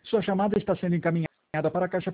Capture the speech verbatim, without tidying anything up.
Sua chamada está sendo encaminhada para a caixa